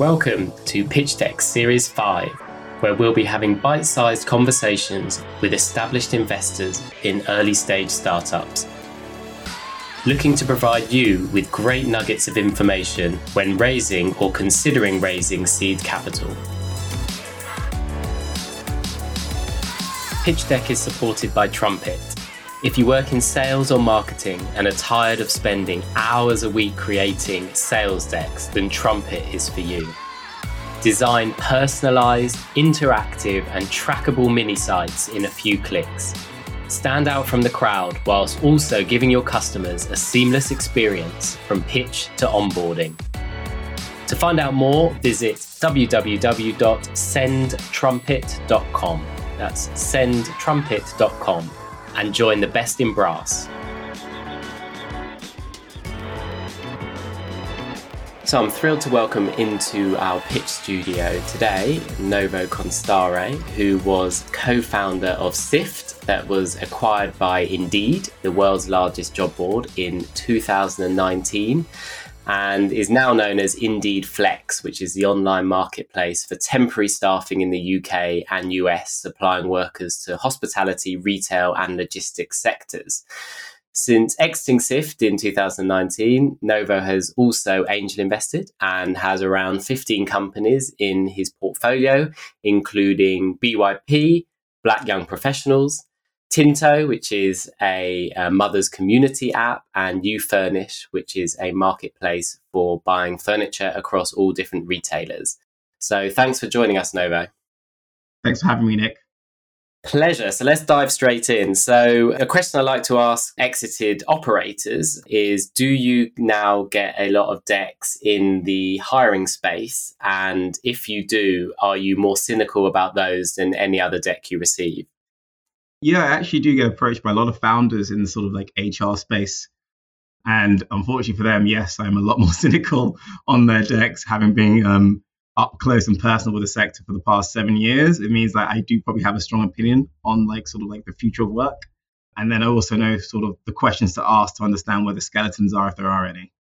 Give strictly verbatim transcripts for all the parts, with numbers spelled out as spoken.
Welcome to Pitch Deck Series five, where we'll be having bite-sized conversations with established investors in early-stage startups, looking to provide you with great nuggets of information when raising or considering raising seed capital. Pitch Deck is supported by Trumpet. If you work in sales or marketing and are tired of spending hours a week creating sales decks, then Trumpet is for you. Design personalized, interactive, and trackable mini sites in a few clicks. Stand out from the crowd whilst also giving your customers a seamless experience from pitch to onboarding. To find out more, visit w w w dot send trumpet dot com. That's send trumpet dot com. And join the best in brass. So I'm thrilled to welcome into our pitch studio today Novo Constare, who was co-founder of Sift, that was acquired by Indeed, the world's largest job board, in two thousand nineteen, and is now known as Indeed Flex, which is the online marketplace for temporary staffing in the U K and U S, supplying workers to hospitality, retail and logistics sectors. Since exiting Sift in two thousand nineteen, Novo has also angel invested and has around fifteen companies in his portfolio, including B Y P, Black Young Professionals, Tinto, which is a, a mother's community app, and YouFurnish, which is a marketplace for buying furniture across all different retailers. So thanks for joining us, Novo. Thanks for having me, Nick. Pleasure. So let's dive straight in. So a question I like to ask exited operators is, do you now get a lot of decks in the hiring space? And if you do, are you more cynical about those than any other deck you receive? Yeah, I actually do get approached by a lot of founders in the sort of like H R space. And unfortunately for them, yes, I'm a lot more cynical on their decks, having been um, up close and personal with the sector for the past seven years. It means that I do probably have a strong opinion on like sort of like the future of work. And then I also know sort of the questions to ask to understand where the skeletons are, if there are any.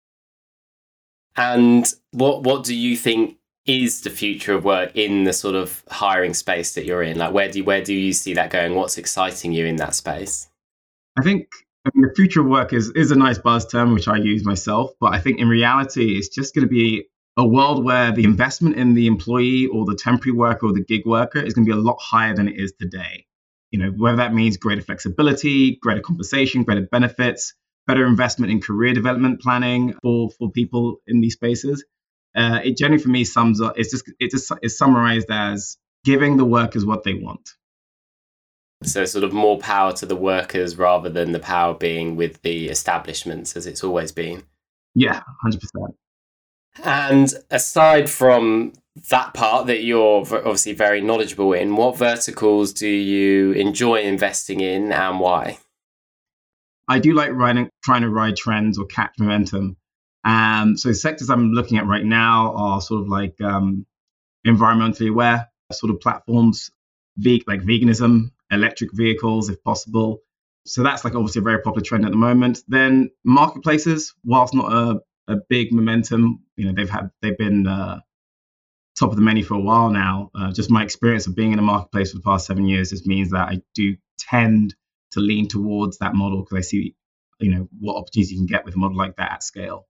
And what what do you think is the future of work in the sort of hiring space that you're in? Like, where do you, where do you see that going? What's exciting you in that space? I think I mean, the future of work is, is a nice buzz term, which I use myself. But I think in reality, it's just going to be a world where the investment in the employee or the temporary worker or the gig worker is going to be a lot higher than it is today. You know, whether that means greater flexibility, greater compensation, greater benefits, better investment in career development planning for, for people in these spaces. Uh, it generally, for me, sums up. It's just it just is summarized as giving the workers what they want. So, sort of more power to the workers rather than the power being with the establishments, as it's always been. Yeah, one hundred percent. And aside from that part that you're obviously very knowledgeable in, what verticals do you enjoy investing in, and why? I do like riding, trying to ride trends or catch momentum. Um, so sectors I'm looking at right now are sort of like um, environmentally aware sort of platforms, ve- like veganism, electric vehicles, if possible. So that's like obviously a very popular trend at the moment. Then marketplaces, whilst not a, a big momentum, you know, they've had they've been uh, top of the menu for a while now. Uh, just my experience of being in a marketplace for the past seven years just means that I do tend to lean towards that model because I see, you know, what opportunities you can get with a model like that at scale.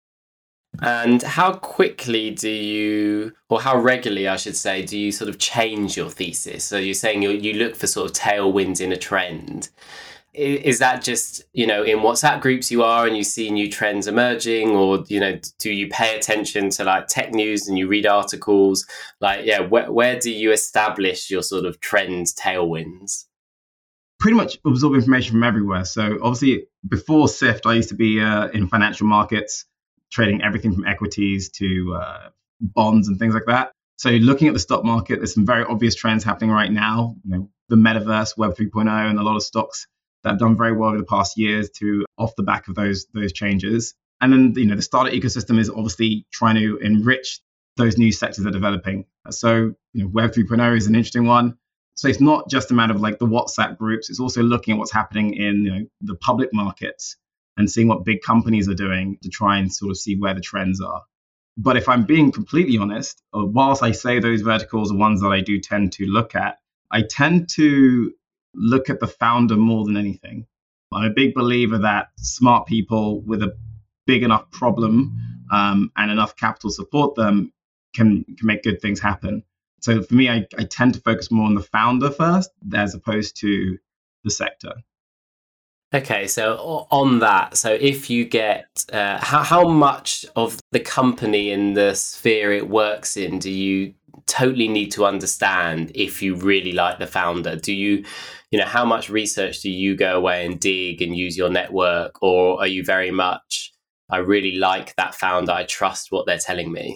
And how quickly do you, or how regularly, I should say, do you sort of change your thesis? So you're saying you you look for sort of tailwinds in a trend. Is that just, you know, in WhatsApp groups you are and you see new trends emerging, or, you know, do you pay attention to like tech news and you read articles? Like, yeah, where, where do you establish your sort of trend tailwinds? Pretty much absorb information from everywhere. So obviously before Sift, I used to be uh, in financial markets, trading everything from equities to uh, bonds and things like that. So looking at the stock market, there's some very obvious trends happening right now. You know, the metaverse, Web three point oh, and a lot of stocks that have done very well over the past years to off the back of those those changes. And then, you know, the startup ecosystem is obviously trying to enrich those new sectors that are developing. So, you know, Web three point oh is an interesting one. So it's not just a matter of like the WhatsApp groups. It's also looking at what's happening in, you know, the public markets and seeing what big companies are doing to try and sort of see where the trends are. But if I'm being completely honest, uh, whilst I say those verticals are ones that I do tend to look at, I tend to look at the founder more than anything. I'm a big believer that smart people with a big enough problem um, and enough capital to support them can, can make good things happen. So for me, I, I tend to focus more on the founder first as opposed to the sector. Okay, so on that, so if you get, uh, how, how much of the company and the sphere it works in do you totally need to understand if you really like the founder? Do you, you know, how much research do you go away and dig and use your network? Or are you very much, I really like that founder, I trust what they're telling me?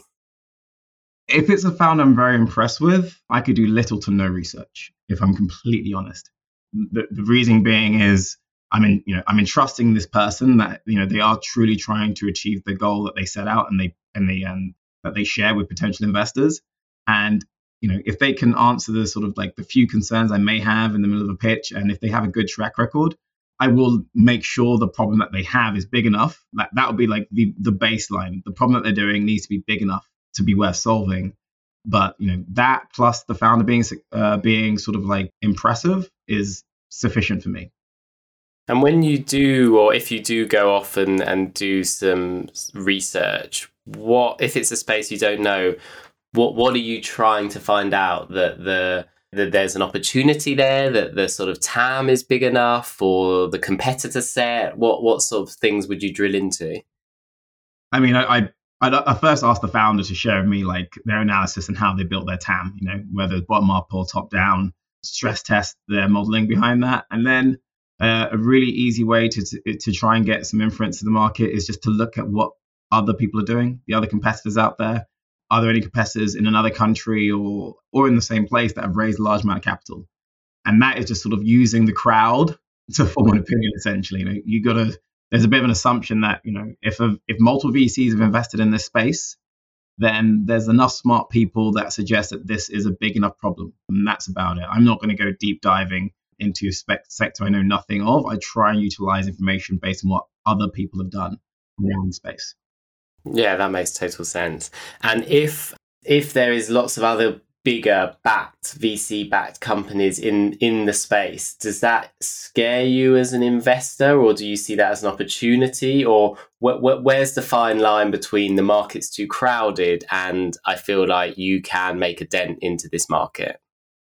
If it's a founder I'm very impressed with, I could do little to no research, if I'm completely honest. The, the reason being is, I'm in, you know, I'm entrusting this person that, you know, they are truly trying to achieve the goal that they set out and they and they um that they share with potential investors. And, you know, if they can answer the sort of like the few concerns I may have in the middle of a pitch, and if they have a good track record, I will make sure the problem that they have is big enough. That that would be like the the baseline. The problem that they're doing needs to be big enough to be worth solving. But, you know, that plus the founder being uh, being sort of like impressive is sufficient for me. And when you do, or if you do go off and, and do some research, what if it's a space you don't know, what what are you trying to find out? That the that there's an opportunity there, that the sort of T A M is big enough, or the competitor set? What what sort of things would you drill into? I mean, I I, I first asked the founder to share with me like their analysis and how they built their T A M, you know, whether bottom up or top down, stress test their modeling behind that. And then Uh, a really easy way to, to to try and get some inference to the market is just to look at what other people are doing, the other competitors out there. Are there any competitors in another country or or in the same place that have raised a large amount of capital? And that is just sort of using the crowd to form an opinion. Essentially, you know, you got to. There's a bit of an assumption that, you know, if a, if multiple V Cs have invested in this space, then there's enough smart people that suggest that this is a big enough problem, and that's about it. I'm not going to go deep diving into a spec- sector I know nothing of. I try and utilize information based on what other people have done around the space. Yeah, that makes total sense. And if if there is lots of other bigger backed V C backed companies in in the space, does that scare you as an investor, or do you see that as an opportunity? Or wh- wh- where's the fine line between the market's too crowded and I feel like you can make a dent into this market?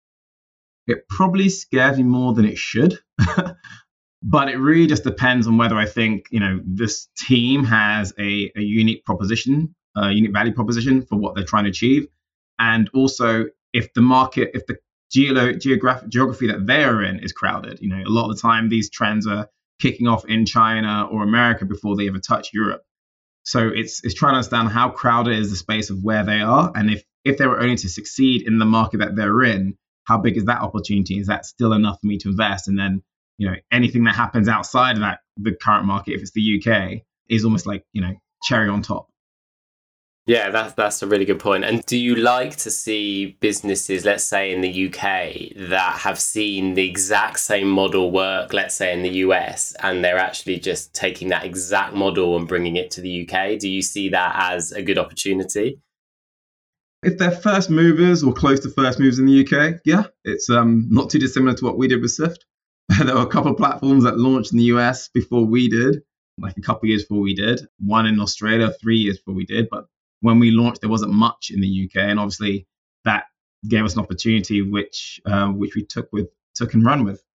It probably scares me more than it should. But it really just depends on whether I think, you know, this team has a, a unique proposition, a unique value proposition for what they're trying to achieve. And also if the market, if the geo- geographic geography that they're in is crowded. You know, a lot of the time these trends are kicking off in China or America before they ever touch Europe. So it's it's trying to understand how crowded is the space of where they are. And if, if they were only to succeed in the market that they're in, how big is that opportunity? Is that still enough for me to invest? And then, you know, anything that happens outside of that, the current market, if it's the U K, is almost like, you know, cherry on top. Yeah, that's that's a really good point. And do you like to see businesses, let's say in the U K, that have seen the exact same model work, let's say in the U S, and they're actually just taking that exact model and bringing it to the U K? Do you see that as a good opportunity? If they're first movers or close to first movers in the U K, yeah, it's um, not too dissimilar to what we did with Sift. There were a couple of platforms that launched in the U S before we did, like a couple of years before we did. One in Australia, three years before we did. But when we launched, there wasn't much in the U K, and obviously that gave us an opportunity which uh, which we took with took and run with.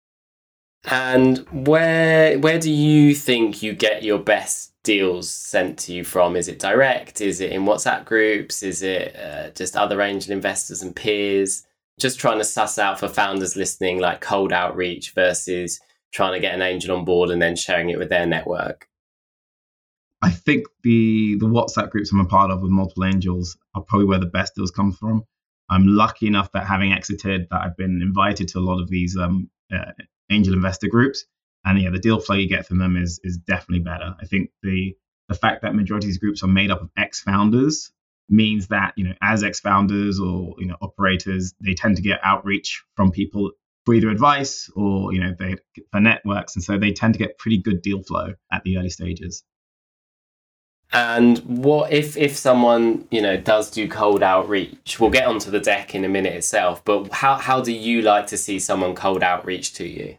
And where where do you think you get your best deals sent to you from? Is it direct? Is it in WhatsApp groups? Is it uh, just other angel investors and peers? Just trying to suss out for founders listening, like cold outreach versus trying to get an angel on board and then sharing it with their network. I think the the WhatsApp groups I'm a part of with multiple angels are probably where the best deals come from. I'm lucky enough that having exited, that I've been invited to a lot of these um, uh, angel investor groups, and yeah, the deal flow you get from them is is definitely better. I think the the fact that majority of these groups are made up of ex-founders means that, you know, as ex-founders or, you know, operators, they tend to get outreach from people for either advice or, you know, they for networks, and so they tend to get pretty good deal flow at the early stages. And what if if someone, you know, does do cold outreach? We'll get onto the deck in a minute itself, but how how do you like to see someone cold outreach to you?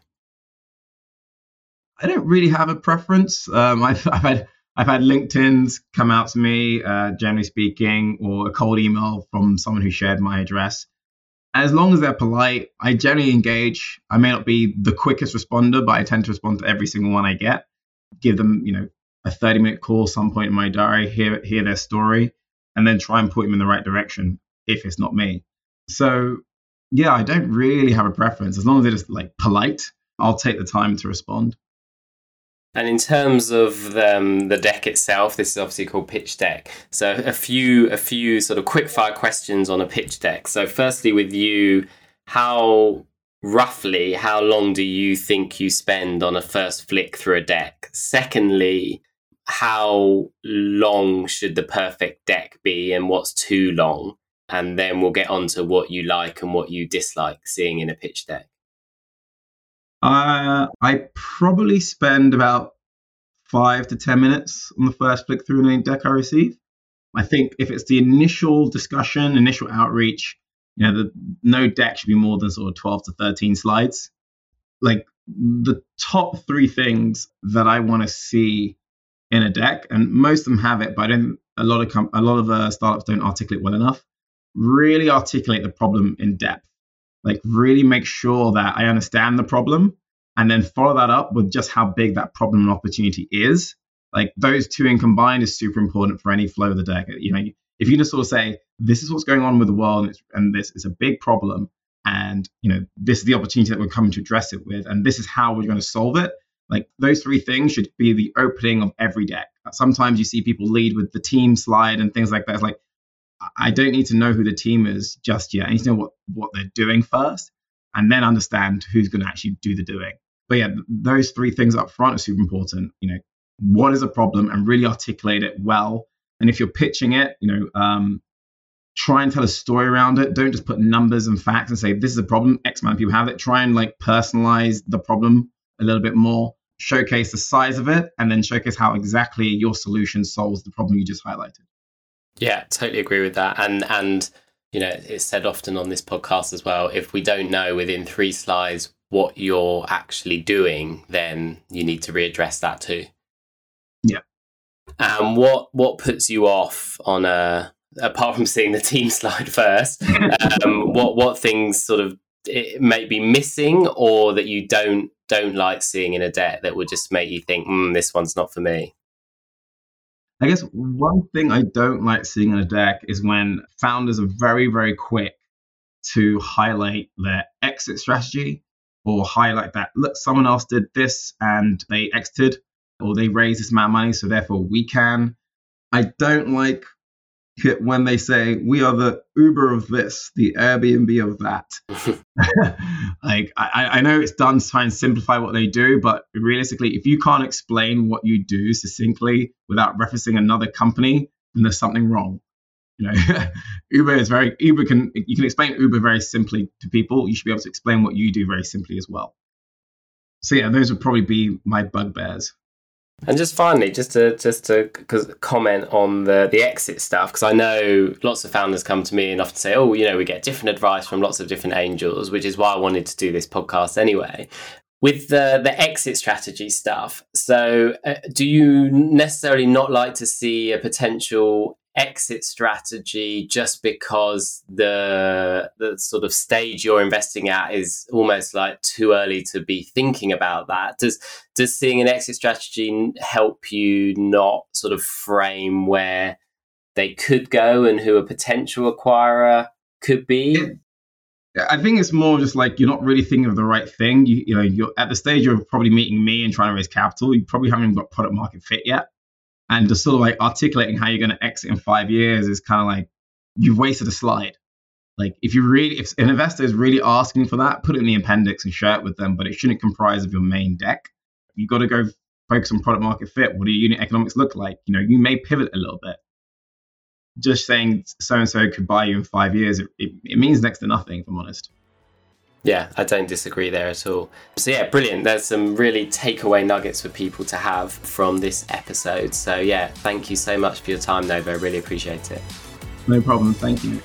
I don't really have a preference. Um, I've, I've had I've had LinkedIn's come out to me, uh, generally speaking, or a cold email from someone who shared my address. As long as they're polite, I generally engage. I may not be the quickest responder, but I tend to respond to every single one I get. Give them, you know, a thirty minute call some point in my diary, hear hear their story, and then try and point them in the right direction if it's not me. So yeah, I don't really have a preference. As long as they're just like polite, I'll take the time to respond. And in terms of um, the deck itself, this is obviously called Pitch Deck. So a few a few sort of quick fire questions on a pitch deck. So firstly, with you, how roughly how long do you think you spend on a first flick through a deck? Secondly, how long should the perfect deck be and what's too long? And then we'll get on to what you like and what you dislike seeing in a pitch deck. Uh, I probably spend about five to ten minutes on the first flick through any deck I receive. I think if it's the initial discussion, initial outreach, you know, the no deck should be more than sort of twelve to thirteen slides. Like the top three things that I want to see in a deck, and most of them have it, but I don't. A lot of com- a lot of uh, startups don't articulate well enough. Really articulate the problem in depth. Like really make sure that I understand the problem, and then follow that up with just how big that problem and opportunity is. Like those two in combined is super important for any flow of the deck. You know, if you just sort of say, this is what's going on with the world, and, it's, and this is a big problem, and you know, this is the opportunity that we're coming to address it with, and this is how we're going to solve it. Like those three things should be the opening of every deck. Sometimes you see people lead with the team slide and things like that. It's like, I don't need to know who the team is just yet. I need to know what, what they're doing first, and then understand who's going to actually do the doing. But yeah, those three things up front are super important. You know, what is a problem, and really articulate it well. And if you're pitching it, you know, um, try and tell a story around it. Don't just put numbers and facts and say, this is a problem, X amount of people have it. Try and like personalize the problem a little bit more, showcase the size of it, and then showcase how exactly your solution solves the problem you just highlighted. Yeah, totally agree with that. And, and you know, it's said often on this podcast as well, if we don't know within three slides what you're actually doing, then you need to readdress that too. Yeah. And um, what, what puts you off on a, apart from seeing the team slide first, um, what, what things sort of it may be missing or that you don't, don't like seeing in a deck that would just make you think, mm, this one's not for me? I guess one thing I don't like seeing in a deck is when founders are very, very quick to highlight their exit strategy or highlight that, look, someone else did this and they exited or they raised this amount of money, so therefore we can. I don't like it when they say, we are the Uber of this, the Airbnb of that. Like, I, I know it's done to try and simplify what they do, but realistically, if you can't explain what you do succinctly without referencing another company, then there's something wrong. You know, Uber is very, Uber can, you can explain Uber very simply to people. You should be able to explain what you do very simply as well. So yeah, those would probably be my bugbears. And just finally, just to just to cause comment on the the exit stuff, because I know lots of founders come to me and often say, oh, you know, we get different advice from lots of different angels, which is why I wanted to do this podcast anyway. With the the exit strategy stuff, so uh, do you necessarily not like to see a potential exit strategy just because the the sort of stage you're investing at is almost like too early to be thinking about that? Does does seeing an exit strategy help you not sort of frame where they could go and who a potential acquirer could be? Yeah, I think it's more just like you're not really thinking of the right thing. You, you know, you're at the stage you're probably meeting me and trying to raise capital. You probably haven't even got product market fit yet. And just sort of like articulating how you're going to exit in five years is kind of like you've wasted a slide. Like if you really, if an investor is really asking for that, put it in the appendix and share it with them, but it shouldn't comprise of your main deck. You've got to go focus on product market fit. What do your unit economics look like? You know, you may pivot a little bit. Just saying so-and-so could buy you in five years, it, it, it means next to nothing, if I'm honest. Yeah, I don't disagree there at all. So yeah, brilliant. There's some really takeaway nuggets for people to have from this episode. So yeah, thank you so much for your time, Novo. I really appreciate it. No problem. Thank you.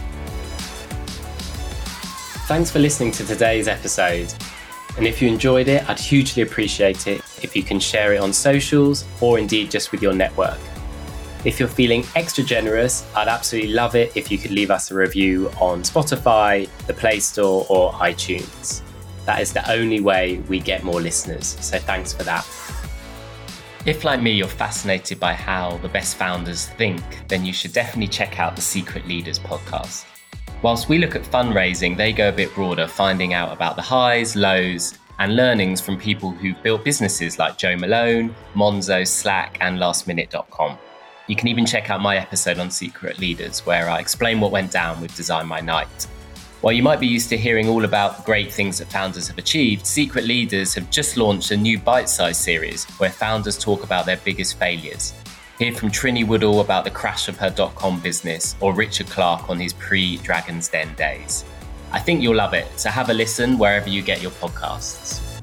Thanks for listening to today's episode. And if you enjoyed it, I'd hugely appreciate it if you can share it on socials or indeed just with your network. If you're feeling extra generous, I'd absolutely love it if you could leave us a review on Spotify, the Play Store, or iTunes. That is the only way we get more listeners, so thanks for that. If, like me, you're fascinated by how the best founders think, then you should definitely check out the Secret Leaders podcast. Whilst we look at fundraising, they go a bit broader, finding out about the highs, lows, and learnings from people who've built businesses like Joe Malone, Monzo, Slack, and last minute dot com. You can even check out my episode on Secret Leaders, where I explain what went down with Design My Night. While you might be used to hearing all about the great things that founders have achieved, Secret Leaders have just launched a new bite-sized series where founders talk about their biggest failures. Hear from Trinny Woodall about the crash of her dot-com business, or Richard Clark on his pre-Dragon's Den days. I think you'll love it, so have a listen wherever you get your podcasts.